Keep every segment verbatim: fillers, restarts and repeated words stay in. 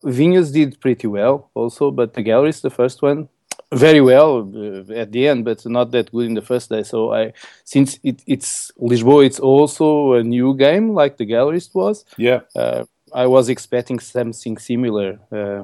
Vinhos did pretty well also, but the Galleries, the first one, very well uh, at the end, but not that good in the first day. So I, since it, it's Lisboa, it's also a new game like the Galleries was. Yeah. Uh, I was expecting something similar, uh,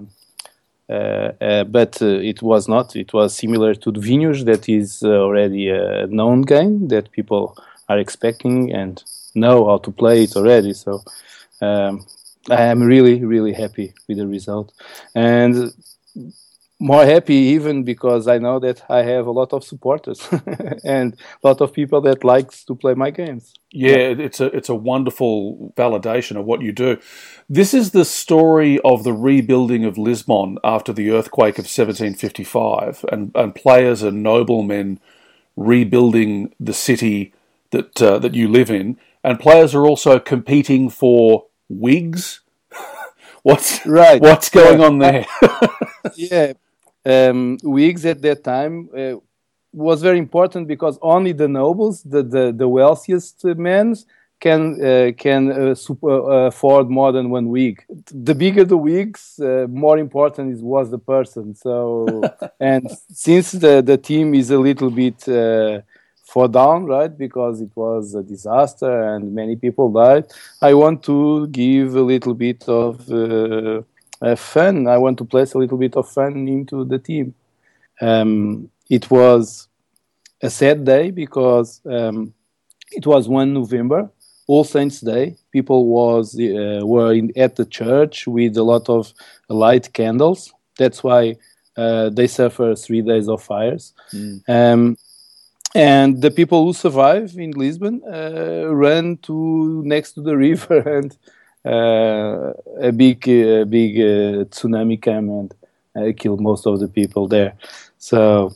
uh, uh, but uh, it was not. It was similar to the Vinhos, that is uh, already a known game that people are expecting and know how to play it already. So um, I am really, really happy with the result, and more happy even because I know that I have a lot of supporters and a lot of people that likes to play my games. Yeah, it's a it's a wonderful validation of what you do. This is the story of the rebuilding of Lisbon after the earthquake of seventeen fifty-five, and, and players and noblemen rebuilding the city that uh, that you live in, and players are also competing for wigs. What's Right. what's going Yeah. on there? Yeah. Um, wigs at that time uh, was very important because only the nobles, the the, the wealthiest men, can uh, can uh, super, uh, afford more than one wig. The bigger the wigs, uh, more important is was the person. So, and since the the team is a little bit uh, fall down, right, because it was a disaster and many people died, I want to give a little bit of uh, uh, fun. I want to place a little bit of fun into the team. Um, it was a sad day because um, it was one November, All Saints Day. People was uh, were in, at the church with a lot of light candles. That's why uh, they suffer three days of fires. Mm. Um, and the people who survive in Lisbon uh, ran to next to the river, and uh, a big, uh, big uh, tsunami came and uh, killed most of the people there. So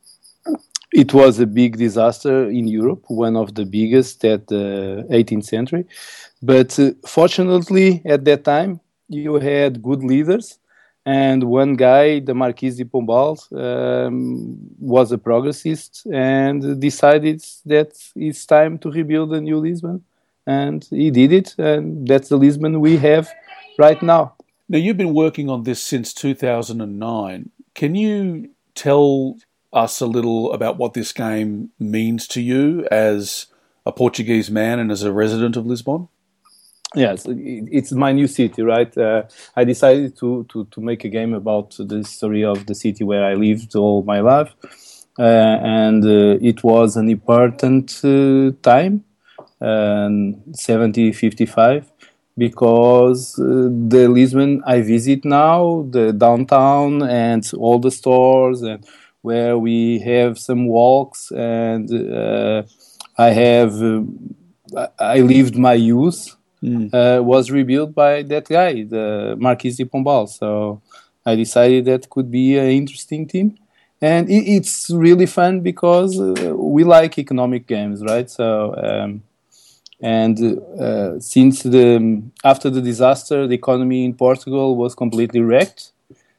it was a big disaster in Europe, one of the biggest at the eighteenth century. But uh, fortunately, at that time, you had good leaders. And one guy, the Marquis de Pombal, um, was a progressist and decided that it's time to rebuild a new Lisbon. And he did it. And that's the Lisbon we have right now. Now, you've been working on this since two thousand nine. Can you tell us a little about what this game means to you as a Portuguese man and as a resident of Lisbon? Yes, it's my new city, right? Uh, I decided to, to, to make a game about the history of the city where I lived all my life. Uh, and uh, it was an important uh, time, um, seventeen fifty-five, because uh, the Lisbon I visit now, the downtown and all the stores, and where we have some walks, and uh, I have, uh, I lived my youth. Mm. Uh, was rebuilt by that guy, the Marquis de Pombal. So I decided that could be an interesting team. And it, it's really fun because uh, we like economic games, right? So, um, and uh, since the after the disaster, the economy in Portugal was completely wrecked.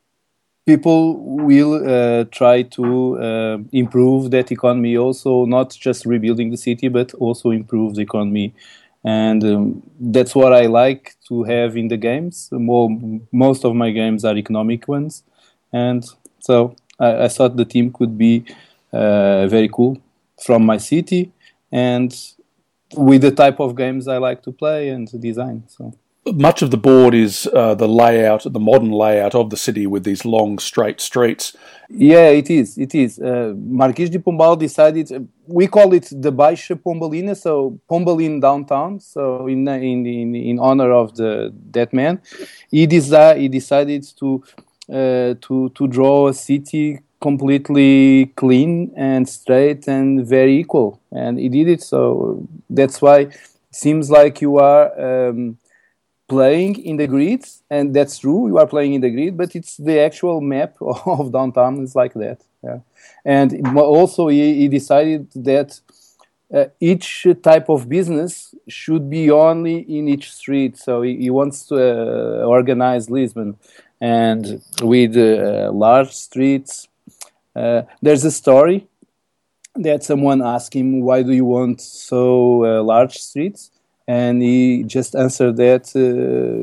People will uh, try to uh, improve that economy also, not just rebuilding the city, but also improve the economy. And um, that's what I like to have in the games. More, most of my games are economic ones. And so I, I thought the team could be uh, very cool from my city and with the type of games I like to play and to design. So much of the board is uh, the layout, the modern layout of the city with these long, straight streets. Yeah, it is. It is. Uh, Marquis de Pombal decided. Uh, we call it the Baixa Pombalina, so Pombalin downtown. So in in in, in honor of the that man, he desi- he decided to uh, to to draw a city completely clean and straight and very equal, and he did it. So that's why it seems like you are. Um, playing in the grid, and that's true, you are playing in the grid, but it's the actual map of downtown is like that. Yeah. And also he, he decided that uh, each type of business should be only in each street. So he, he wants to uh, organize Lisbon, and with uh, large streets. Uh, there's a story that someone asked him, why do you want so uh, large streets? And he just answered that uh,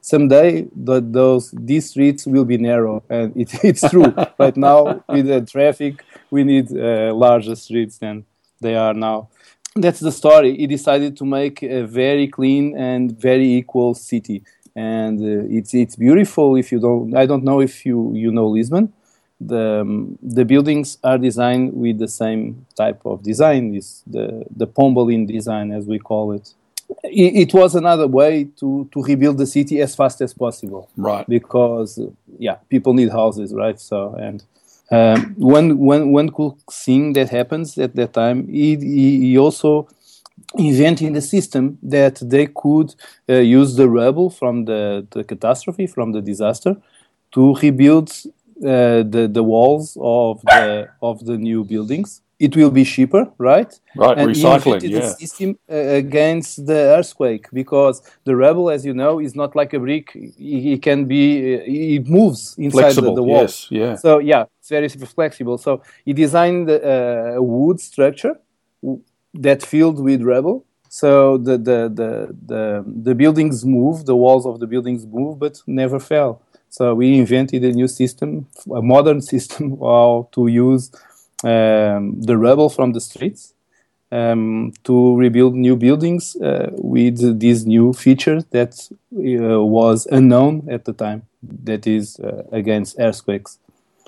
someday the, those these streets will be narrow, and it, it's true. Right now, with the traffic, we need uh, larger streets than they are now. That's the story. He decided to make a very clean and very equal city, and uh, it's it's beautiful. If you don't, I don't know if you you know Lisbon. The um, the buildings are designed with the same type of design. Is the the Pombalin design, as we call it. It, it was another way to to rebuild the city as fast as possible. Right. Because uh, yeah, people need houses, right? So and. Um, one, one, one cool thing that happens at that time, he, he, he also invented a system that they could uh, use the rubble from the, the catastrophe, from the disaster, to rebuild uh, the, the walls of the, of the new buildings. It will be cheaper, right? Right, and recycling, he yeah. the system uh, against the earthquake, because the rubble, as you know, is not like a brick. It, it can be, uh, it moves inside Flexible, the, the wall. yes, yeah. So, yeah, it's very flexible. So he designed uh, a wood structure that filled with rubble. So the, the, the, the, the buildings move, the walls of the buildings move, but never fell. So we invented a new system, a modern system, how to use Um, the rubble from the streets um, to rebuild new buildings uh, with this new feature that uh, was unknown at the time, that is uh, against earthquakes.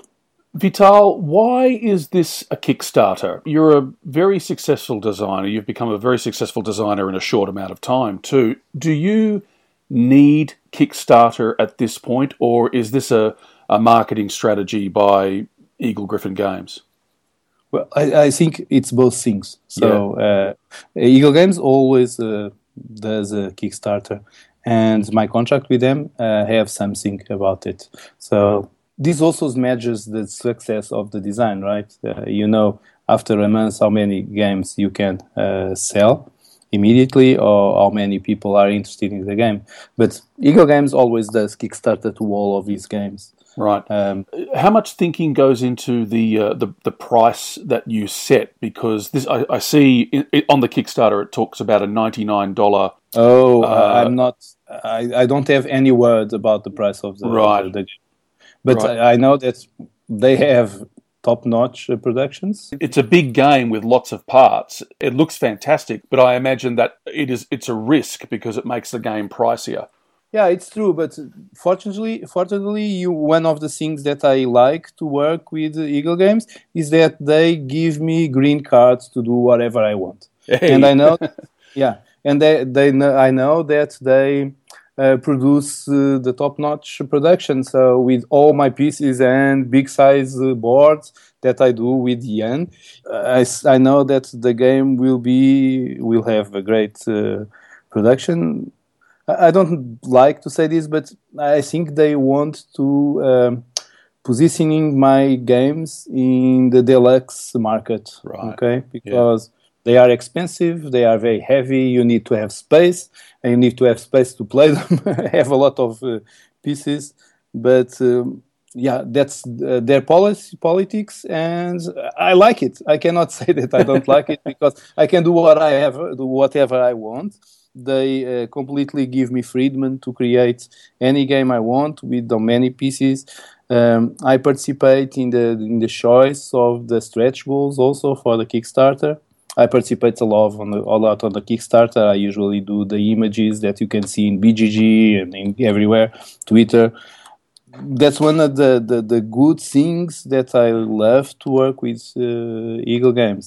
Vital, why is this a Kickstarter? You're a very successful designer. You've become a very successful designer in a short amount of time too. Do you need Kickstarter at this point, or is this a, a marketing strategy by Eagle-Gryphon Games? Well, I, I think it's both things. So yeah. uh, Eagle Games always uh, does a Kickstarter, and my contract with them uh, have something about it. So this also measures the success of the design, right? Uh, you know, after a month, how many games you can uh, sell immediately, or how many people are interested in the game. But Eagle Games always does Kickstarter to all of these games. Right. Um, How much thinking goes into the uh, the the price that you set? Because this, I, I see in, in, on the Kickstarter, it talks about a ninety-nine dollars. Oh, uh, I'm not. I, I don't have any word about the price of the. Right. The, the, but right. I, I know that they have top-notch uh, productions. It's a big game with lots of parts. It looks fantastic, but I imagine that it is. It's a risk because it makes the game pricier. Yeah, it's true, but fortunately, fortunately, you one of the things that I like to work with Eagle Games is that they give me green cards to do whatever I want, hey. and I know, yeah, and they they know, I know that they uh, produce uh, the top-notch production. So with all my pieces and big size uh, boards that I do with Jan, I, I know that the game will be will have a great uh, production. I don't like to say this, but I think they want to um, positioning my games in the deluxe market, right. okay? Because yeah. they are expensive, they are very heavy, you need to have space, and you need to have space to play them, have a lot of uh, pieces, but um, yeah, that's uh, their policy, politics, and I like it. I cannot say that I don't like it, because I can do what I have, do whatever I want. They uh, completely give me freedom to create any game I want with the many pieces. Um, I participate in the in the choice of the stretch goals also for the Kickstarter. I participate a lot on the, a lot on the Kickstarter. I usually do the images that you can see in B G G and in everywhere, Twitter. That's one of the, the, the good things that I love to work with uh, Eagle Games.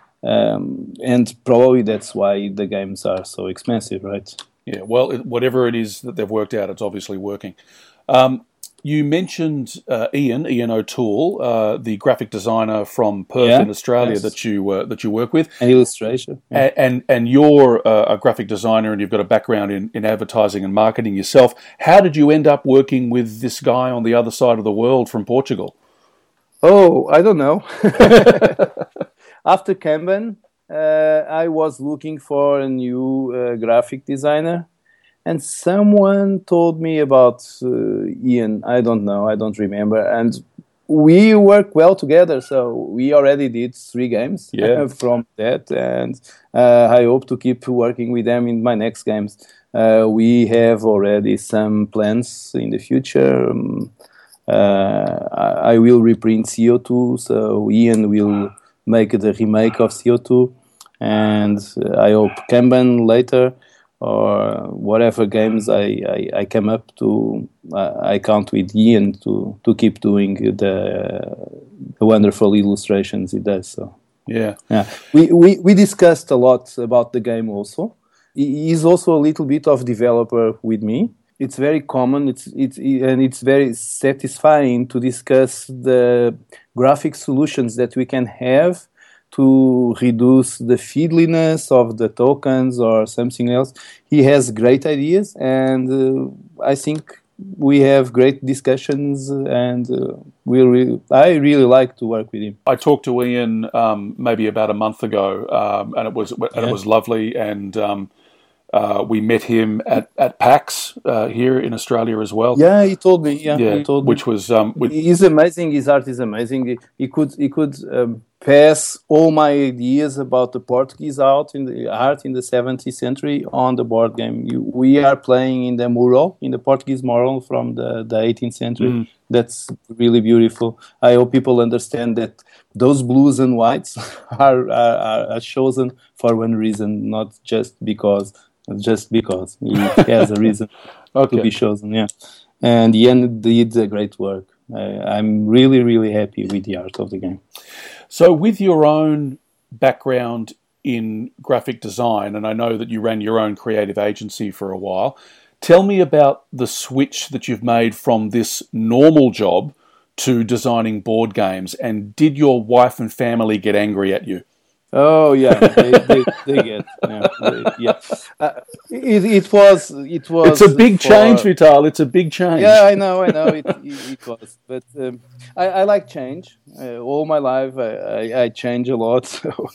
Um, and probably that's why the games are so expensive, right? Yeah, well, it, whatever it is that they've worked out, it's obviously working. Um, you mentioned uh, Ian, Ian O'Toole, uh, the graphic designer from Perth yeah, in Australia yes. that you uh, that you work with. And illustration. Yeah. And, and and you're uh, a graphic designer and you've got a background in, in advertising and marketing yourself. How did you end up working with this guy on the other side of the world from Portugal? Oh, I don't know. After Kanban, uh, I was looking for a new uh, graphic designer, and someone told me about uh, Ian. I don't know, I don't remember. And we work well together, so we already did three games yeah. from that, and uh, I hope to keep working with them in my next games. Uh, we have already some plans in the future. Um, uh, I, I will reprint C O two, so Ian will make the remake of C O two, and I hope Kanban later, or whatever games I, I, I come up to, uh, I count with Ian to, to keep doing the, the wonderful illustrations he does. So yeah, yeah, we, we, we discussed a lot about the game also. He is also a little bit of developer with me. It's very common. It's it's and it's very satisfying to discuss the graphic solutions that we can have to reduce the fiddliness of the tokens or something else. He has great ideas, and uh, I think we have great discussions, and uh, we re- I really like to work with him. I talked to Ian um, maybe about a month ago, um, and it was and yeah. it was lovely, and um, uh, we met him at at PAX uh, here in Australia as well. Yeah, he told me. Yeah, yeah he told which me. was um, with... he's amazing. His art is amazing. He, he could he could. Um, pass all my ideas about the Portuguese art in the art in the seventeenth century on the board game. You, we are playing in the mural, in the Portuguese mural from the, the eighteenth century. Mm. That's really beautiful. I hope people understand that those blues and whites are, are, are chosen for one reason, not just because, just because it has a reason okay. to be chosen. Yeah, and Ian did a great work. I, I'm really, really happy with the art of the game. So with your own background in graphic design, and I know that you ran your own creative agency for a while, tell me about the switch that you've made from this normal job to designing board games, and did your wife and family get angry at you? Oh yeah, they, they, they get yeah. They, yeah. Uh, it, it was it was. It's a big for, change, Vital. It's a big change. Yeah, I know, I know. It it, it was, but um, I, I like change. Uh, all my life, I, I, I change a lot. So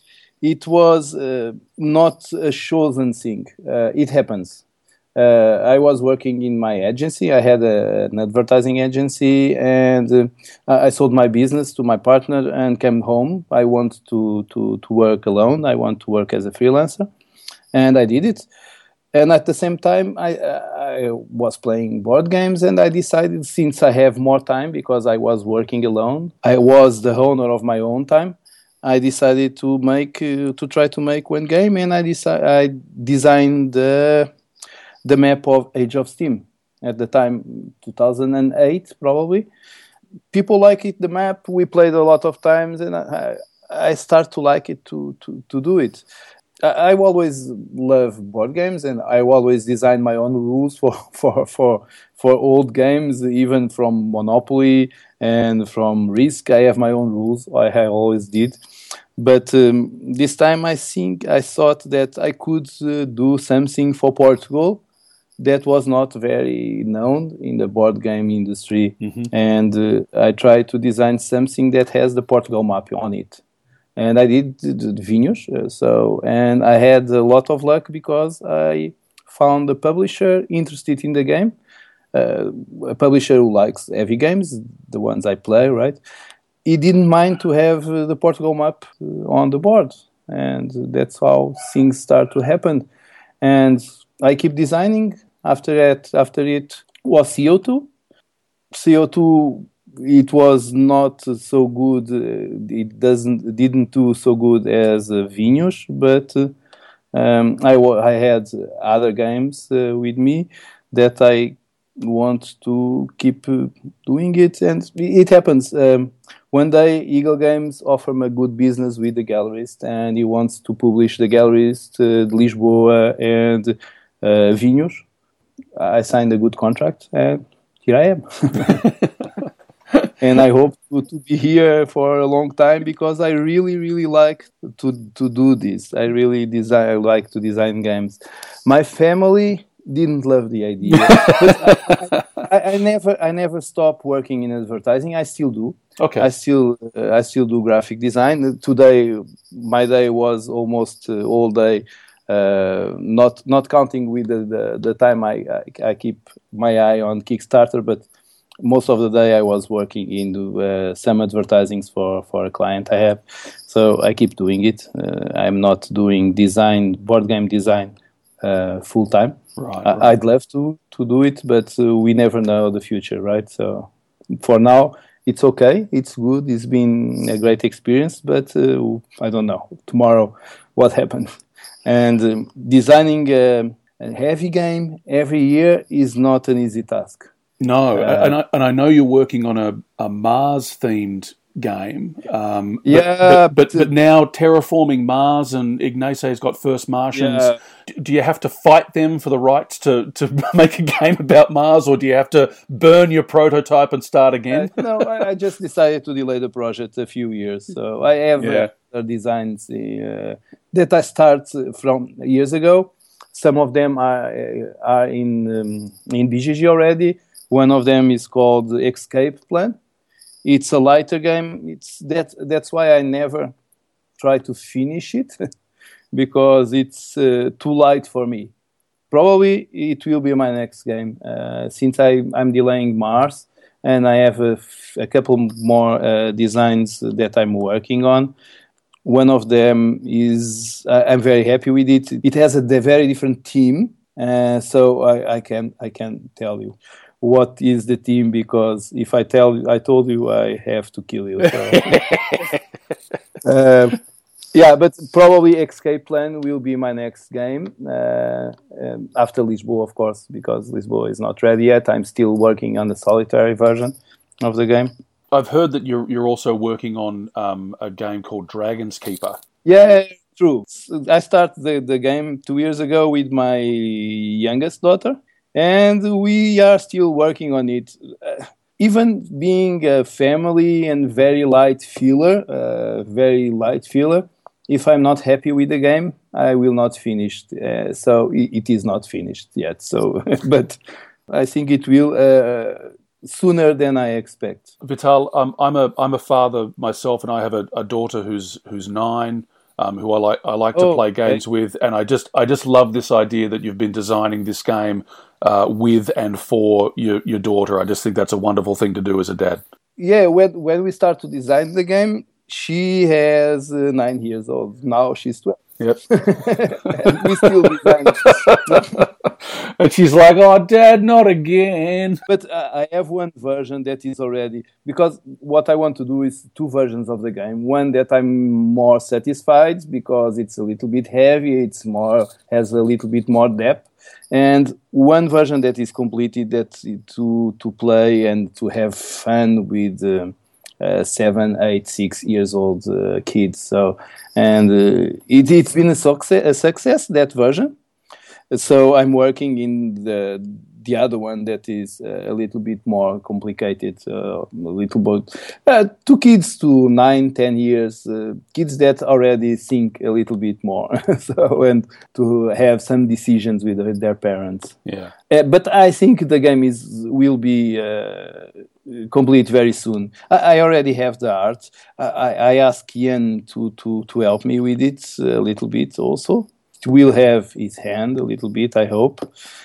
it was uh, not a chosen thing. Uh, it happens. Uh, I was working in my agency. I had a, an advertising agency, and uh, I sold my business to my partner and came home. I want to, to, to work alone. I want to work as a freelancer, and I did it. And at the same time, I, I was playing board games, and I decided, since I have more time because I was working alone, I was the owner of my own time. I decided to make uh, to try to make one game, and I decided I designed the. the map of Age of Steam at the time, two thousand eight probably. People like it, the map. We played a lot of times, and I, I start to like it to, to, to do it. I, I always love board games, and I always design my own rules for, for, for, for old games, even from Monopoly and from Risk. I have my own rules. I have always did. But um, this time I think I thought that I could uh, do something for Portugal that was not very known in the board game industry. Mm-hmm. And uh, I tried to design something that has the Portugal map on it. And I did the Vinhos. Uh, so, and I had a lot of luck because I found a publisher interested in the game, uh, a publisher who likes heavy games, the ones I play, right? He didn't mind to have uh, the Portugal map uh, on the board. And that's how things start to happen. And I keep designing. After that, after it was C O two. C O two, it was not so good. Uh, it doesn't didn't do so good as uh, Vinhos, but uh, um, I I had other games uh, with me that I want to keep uh, doing it, and it happens. Um, one day, Eagle Games offer me a good business with the gallerist, and he wants to publish the gallerist, uh, Lisboa, and uh, Vinhos. I signed a good contract, and here I am. And I hope to, to be here for a long time because I really, really like to to do this. I really design, I like to design games. My family didn't love the idea, but I, I, I never, I never stopped working in advertising. I still do. Okay. I still, uh, I still do graphic design. Today, my day was almost uh, all day. Uh, not not counting with the, the, the time I, I I keep my eye on Kickstarter, but most of the day I was working into uh, some advertisings for, for a client I have. So I keep doing it. Uh, I'm not doing design, board game design uh, full time. Right, I, right. I'd love to to do it, but uh, we never know the future, right? So for now, it's okay. It's good. It's been a great experience, but uh, I don't know tomorrow what happens. And um, designing a, a heavy game every year is not an easy task. No, Uh, and I and I know you're working on a, a Mars themed game. Um, but, yeah, but but but, uh, but now terraforming Mars, and Ignacé's got First Martians. yeah. Do you have to fight them for the rights to, to make a game about Mars, or do you have to burn your prototype and start again? Uh, no, I, I just decided to delay the project a few years. So I have Yeah. uh, designs uh, that I start from years ago. Some of them are are in um, in B G G already. One of them is called Escape Plan. It's a lighter game. It's that that's why I never try to finish it because it's uh, too light for me. Probably it will be my next game uh, since I, I'm delaying Mars and I have a, a couple more uh, designs that I'm working on. One of them is uh, I'm very happy with it. It has a very different theme, uh, so I, I can I can tell you what is the theme because if I tell you, I told you I have to kill you. So. uh, Yeah, but probably Escape Plan will be my next game uh, um, after Lisboa, of course, because Lisboa is not ready yet. I'm still working on the solitary version of the game. I've heard that you're you're also working on um, a game called Dragon's Keeper. Yeah, true. I started the, the game two years ago with my youngest daughter, and we are still working on it. Uh, even being a family and very light filler, uh, very light filler, if I'm not happy with the game, I will not finish. Uh, so it, it is not finished yet. So, but I think it will uh, sooner than I expect. Vital, um, I'm a I'm a father myself, and I have a, a daughter who's who's nine, um, who I like I like to Oh, play games okay. with, and I just I just love this idea that you've been designing this game uh, with and for your your daughter. I just think that's a wonderful thing to do as a dad. Yeah, when when we start to design the game, she has uh, nine years old. Now she's twelve. Yep. And we still design. And she's like, "Oh, Dad, not again." But uh, I have one version that is already, because what I want to do is two versions of the game. One that I'm more satisfied because it's a little bit heavy, it's more has a little bit more depth, and one version that is completed that to to play and to have fun with. Uh, Uh, seven, eight, six years old uh, kids. So, and uh, it, it's been a success, a success that version. So I'm working in the the other one that is uh, a little bit more complicated, uh, a little bit uh, to kids to nine, ten years, uh, kids that already think a little bit more. So and to have some decisions with, with their parents. Yeah. Uh, but I think the game is will be. Uh, complete very soon. I, I already have the art. I, I asked Ian to, to, to help me with it a little bit also. It will have his hand a little bit, I hope.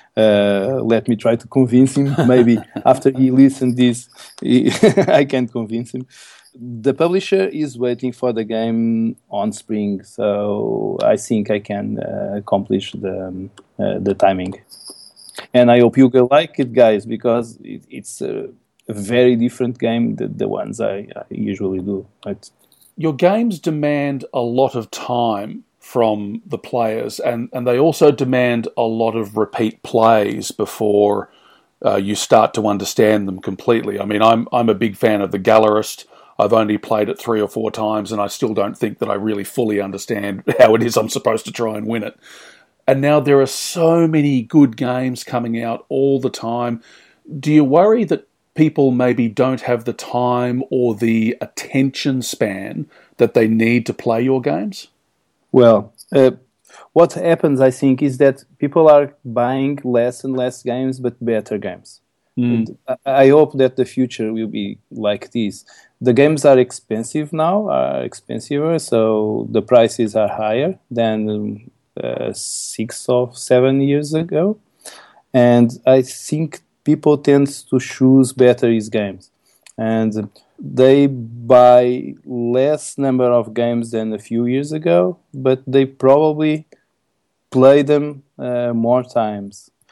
Uh, let me try to convince him. Maybe after he listened this, he, I can convince him. The publisher is waiting for the game on spring, so I think I can uh, accomplish the, um, uh, the timing. And I hope you will like it, guys, because it, it's... Uh, a very different game than the ones I, I usually do. It's... Your games demand a lot of time from the players, and, and they also demand a lot of repeat plays before uh, you start to understand them completely. I mean, I'm I'm a big fan of The Gallerist. I've only played it three or four times, and I still don't think that I really fully understand how it is I'm supposed to try and win it. And now there are so many good games coming out all the time. Do you worry that people maybe don't have the time or the attention span that they need to play your games? Well, uh, what happens, I think, is that people are buying less and less games, but better games. Mm. I hope that the future will be like this. The games are expensive now, are expensive, so the prices are higher than uh, six or seven years ago. And I think people tend to choose better his games, and they buy less number of games than a few years ago, but they probably play them uh, more times.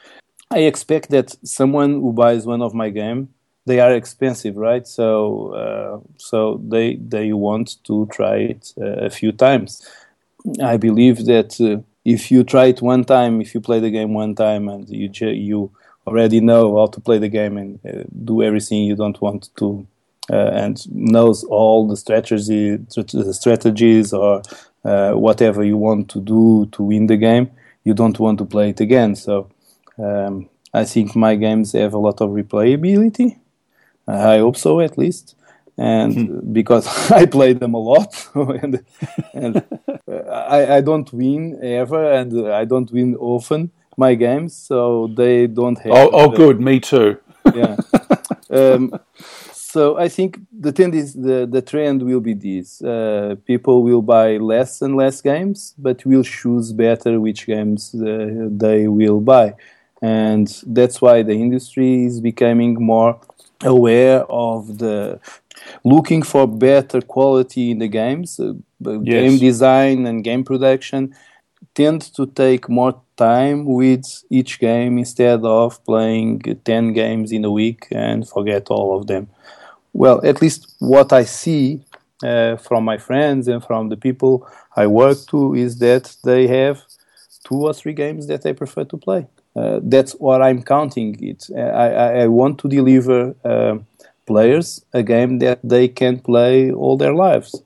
I expect that someone who buys one of my game, they are expensive, right? So uh, so they they want to try it uh, a few times. I believe that uh, if you try it one time, if you play the game one time, and you you already know how to play the game and uh, do everything you don't want to, uh, and knows all the strategy, the strategies or uh, whatever you want to do to win the game, you don't want to play it again. So um, I think my games have a lot of replayability. I hope so, at least. And mm-hmm. because I play them a lot, and, and I, I don't win ever, and I don't win often my games, so they don't have. Oh, oh, good, me too. Yeah. Um, so I think the trend is the the trend will be this: uh, people will buy less and less games, but will choose better which games uh, they will buy, and that's why the industry is becoming more aware of the looking for better quality in the games. Uh, yes. Game design and game production tend to take more time with each game instead of playing ten games in a week and forget all of them. Well, at least what I see uh, from my friends and from the people I work to is that they have two or three games that they prefer to play. Uh, that's what I'm counting it. I, I, I want to deliver uh, players a game that they can play all their lives.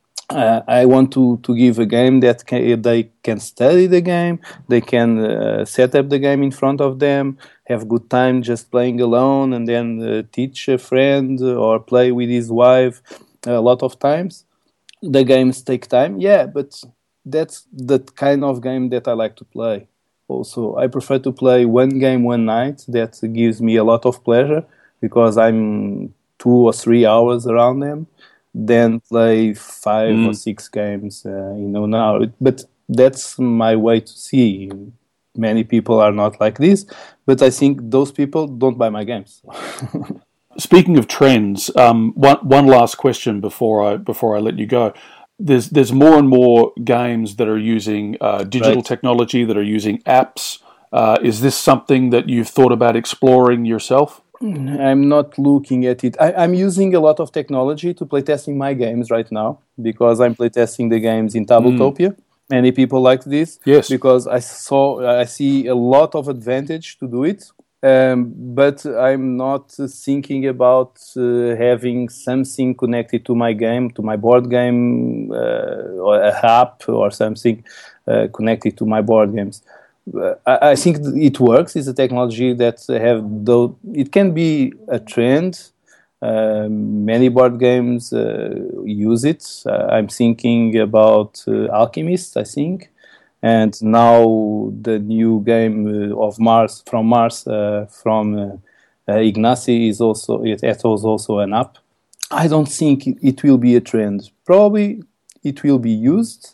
Uh, I want to, to give a game that can, they can study the game, they can uh, set up the game in front of them, have good time just playing alone, and then uh, teach a friend or play with his wife a lot of times. The games take time, yeah, but that's the kind of game that I like to play. Also, I prefer to play one game one night. That gives me a lot of pleasure because I'm two or three hours around them. Then play five mm. or six games uh, in an hour. But that's my way to see. Many people are not like this, but I think those people don't buy my games. Speaking of trends, um, one one last question before I before I let you go. There's there's more and more games that are using uh, digital right. technology, that are using apps. Uh, is this something that you've thought about exploring yourself? I'm not looking at it. I, I'm using a lot of technology to playtesting my games right now because I'm playtesting the games in Tabletopia. Mm. Many people like this. Yes. Because I saw I see a lot of advantage to do it. Um, but I'm not uh, thinking about uh, having something connected to my game, to my board game, uh, or a app or something uh, connected to my board games. Uh, I, I think it works. It's a technology that have though it can be a trend. Uh, many board games uh, use it. Uh, I'm thinking about uh, Alchemist, I think. And now the new game uh, of Mars from Mars uh, from uh, uh, Ignacy is also it, it was also an app. I don't think it will be a trend. Probably it will be used,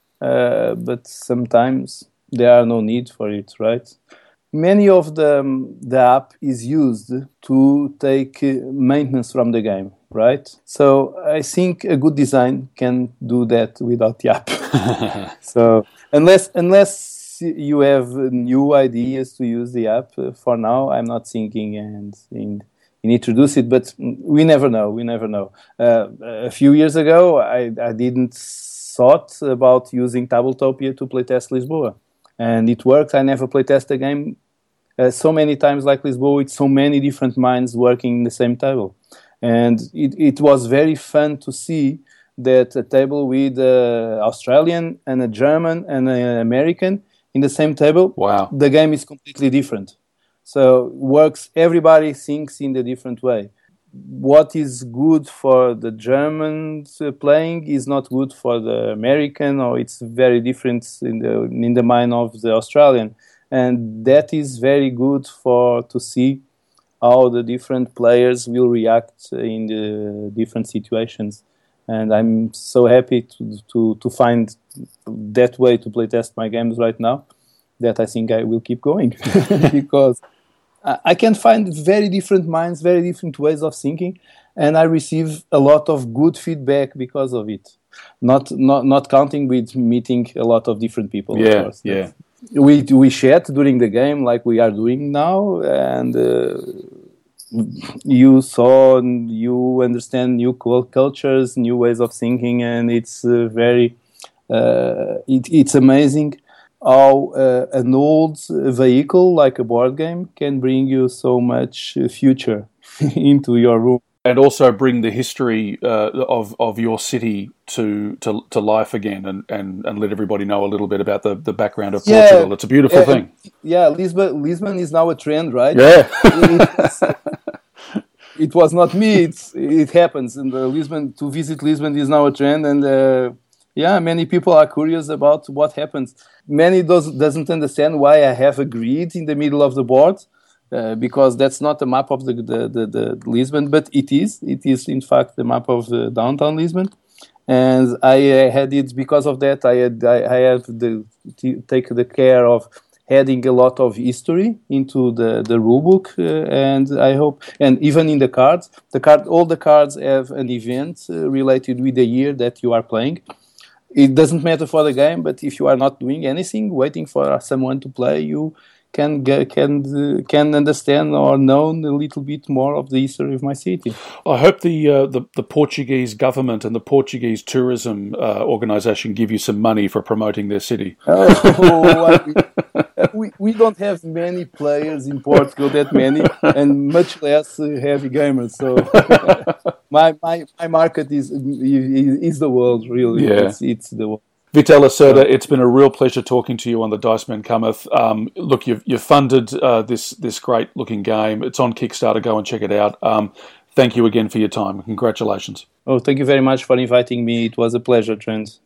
uh, but sometimes there are no need for it, right? Many of the um, the app is used to take uh, maintenance from the game, right? So I think a good design can do that without the app. So unless unless you have new ideas to use the app, uh, for now I'm not thinking and in, in introduce it. But we never know. We never know. Uh, a few years ago, I, I didn't thought about using Tabletopia to playtest Lisboa. And it worked. I never playtest a game uh, so many times like Lisboa with so many different minds working in the same table. And it, it was very fun to see that a table with an Australian and a German and an American in the same table, wow. The game is completely different. So works, everybody thinks in a different way. What is good for the Germans uh, playing is not good for the American, or it's very different in the in the mind of the Australian, and that is very good for to see how the different players will react in the different situations. And I'm so happy to to to find that way to playtest my games right now that I think I will keep going because I can find very different minds, very different ways of thinking, and I receive a lot of good feedback because of it. Not not not counting with meeting a lot of different people. Yeah, of course. yeah. we we chat during the game like we are doing now, and uh, you saw and you understand new cultures, new ways of thinking, and it's uh, very uh, it, it's amazing how uh, an old vehicle like a board game can bring you so much future into your room. And also bring the history uh, of of your city to to, to life again, and, and, and let everybody know a little bit about the, the background of yeah, Portugal. It's a beautiful uh, thing. Yeah, Lisbon Lisbon is now a trend, right? Yeah. it, it was not me. It's, it happens, and uh, Lisbon to visit Lisbon is now a trend, and uh, yeah, many people are curious about what happens. Many does doesn't understand why I have a grid in the middle of the board. Uh, because that's not a map of the, the, the, the Lisbon, but it is. It is, in fact, the map of the downtown Lisbon. And I uh, had it because of that. I had I, I have the to take the care of adding a lot of history into the, the rule book. Uh, and I hope, and even in the cards, the card, all the cards have an event uh, related with the year that you are playing. It doesn't matter for the game, but if you are not doing anything, waiting for someone to play, you can get, can uh, can understand or know a little bit more of the history of my city. I hope the uh, the, the Portuguese government and the Portuguese tourism uh, organisation give you some money for promoting their city. Oh, we we don't have many players in Portugal, that many, and much less uh, heavy gamers. So my my my market is is, is the world, really. Yeah. It's, it's the world. Vital Lacerda, it's been a real pleasure talking to you on the Dice Men Cometh. Um, look, you've, you've funded uh, this this great looking game. It's on Kickstarter. Go and check it out. Um, thank you again for your time. Congratulations. Oh, thank you very much for inviting me. It was a pleasure, Trent.